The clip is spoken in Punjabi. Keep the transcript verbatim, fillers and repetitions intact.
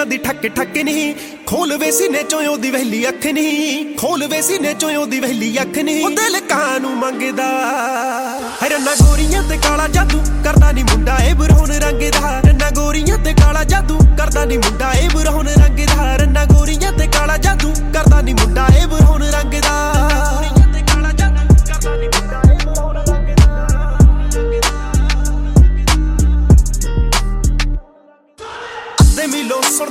ਚਿੜੀਆਂ ਦੀ ਠੱਕ ਠੱਕ ਨਹੀਂ ਖੋਲ ਵੇ ਸੀਨੇ ਚੋਂ ਉਹਦੀ ਵਹਿਲੀ ਅੱਖ ਨਹੀਂ ਖੋਲ ਵੇ ਸੀਨੇ ਚੋਂ ਉਹਦੀ ਵਹਿਲੀ ਅੱਖ ਨਹੀਂ ਉਹ ਦਿਲ ਕਾਂ ਨੂੰ ਮੰਗਦਾ ਰੰਨਾ ਗੋਰੀਆਂ ਤੇ ਕਾਲਾ ਜਾਦੂ ਕਰਦਾ ਨੀ ਮੁੰਡਾ ਇਹ ਬਰੌਨ ਰੰਗ ਦਾ ਰੰਨਾ ਗੋਰੀਆਂ ਤੇ ਕਾਲਾ ਜਾਦੂ ਕਰਦਾ ਨੀ ਮੁੰਡਾ ਇਹ